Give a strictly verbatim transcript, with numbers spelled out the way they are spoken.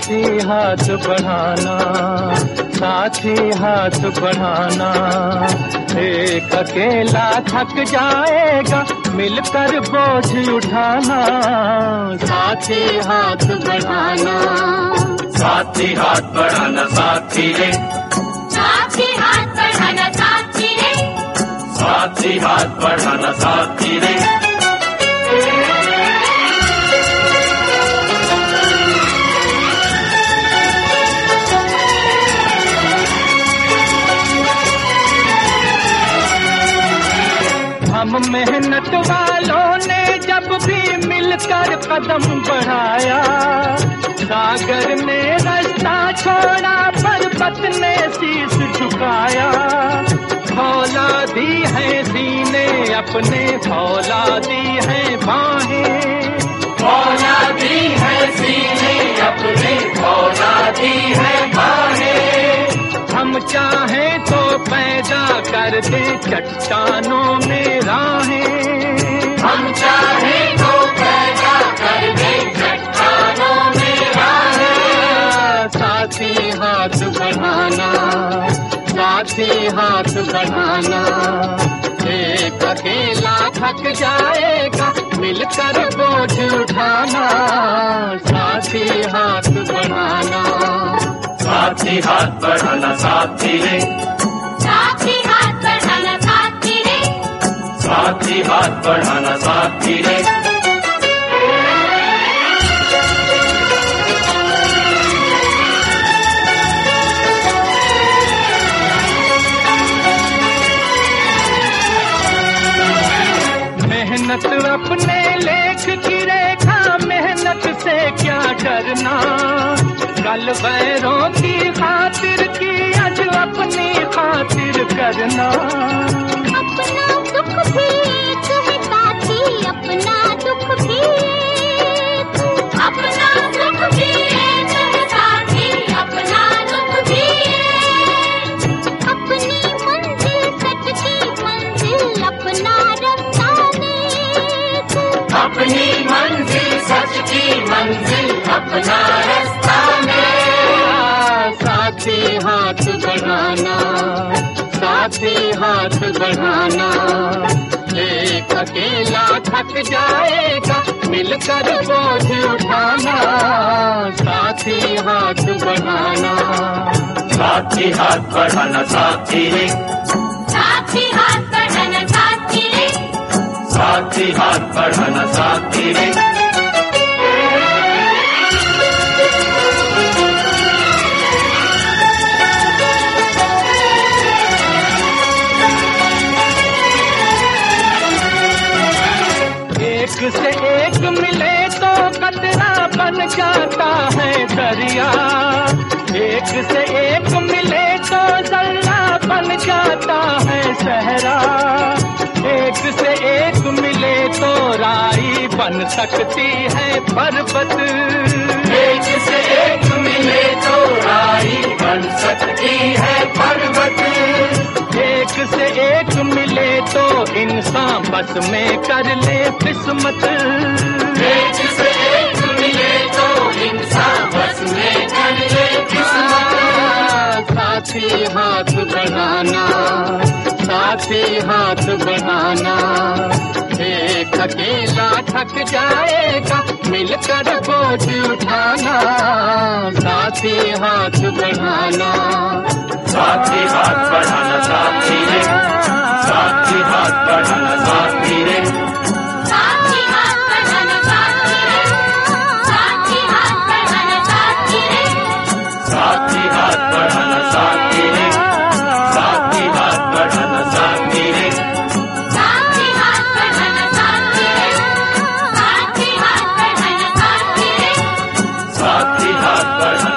साथी हाथ बढ़ाना, साथी हाथ बढ़ाना। एक अकेला थक जाएगा, मिलकर बोझ उठाना। साथी हाथ बढ़ाना, साथी हाथ बढ़ाना साथी रे, साथी हाथ बढ़ाना साथी रे, साथी हाथ बढ़ाना साथी रे। हम मेहनत वालों ने जब भी मिलकर कदम बढ़ाया, सागर ने रास्ता छोड़ा, पर्वत ने शीश झुकाया। फौलादी है सीने अपने, फौलादी है बाहें, फौलादी है सीने अपने, फौलादी है बाहें। हम चाहें तो पैदा कर दे चट्टानों में राहें, हम चाहें तो पैदा कर दे चट्टानों में राहें। साथी हाथ बढ़ाना, साथी हाथ बढ़ाना। एक अकेला थक जाएगा, मिलकर बोझ उठाना। साथी हाथ बढ़ाना, साथी हाथ बढ़ाना साथी रे, साथी हाथ बढ़ाना साथी रे, साथी हाथ बढ़ाना साथी रे। मेहनत अपने लेख की रेखा, मेहनत से क्या डरना। कल वैरों की खातिर की, आज अपनी खातिर करना। अपना दुख भी एक है साथी, अपना दुख भी एक, अपना दुख भी एक है साथी, अपना दुख भी एक। अपनी मंजिल सच की मंजिल, अपना रास्ता नेक, अपनी मंजिल सच की मंजिल, अपना रास्ता नेक। साथी हाथ बढ़ाना, साथी हाथ बढ़ाना। एक अकेला थक जाएगा, मिलकर बोझ उठाना। साथी हाथ बढ़ाना, साथी हाथ बढ़ाना साथी रे, साथी हाथ बढ़ाना साथी रे, साथी हाथ बढ़ाना साथी रे। एक से एक मिले तो कतरा बन जाता है दरिया। एक से एक मिले तो जल्ला बन जाता है सहरा। एक से एक मिले तो राई बन सकती है पर्वत। एक से एक मिले तो राई बन सकती है पर्वत। एक से एक मिले तो इंसान बस में कर ले किस्मत। एक से एक मिले तो इंसान बस में कर ले किस्मत। साथी हाथ बढ़ाना, साथी हाथ बढ़ाना। एक अकेला थक जाएगा, मिलकर बोझ उठाना। साथी हाथ बढ़ाना, साथी हाथ बढ़ाना साथी रे, साथी हाथ बढ़ाना साथी रे, साथी हाथ बढ़ाना साथी रे, साथी हाथ बढ़ाना साथी रे, साथी हाथ बढ़ाना साथी रे, साथी हाथ बढ़ाना साथी रे, साथी हाथ बढ़ाना साथी रे, साथी हाथ बढ़ाना साथी रे, साथी हाथ बढ़ाना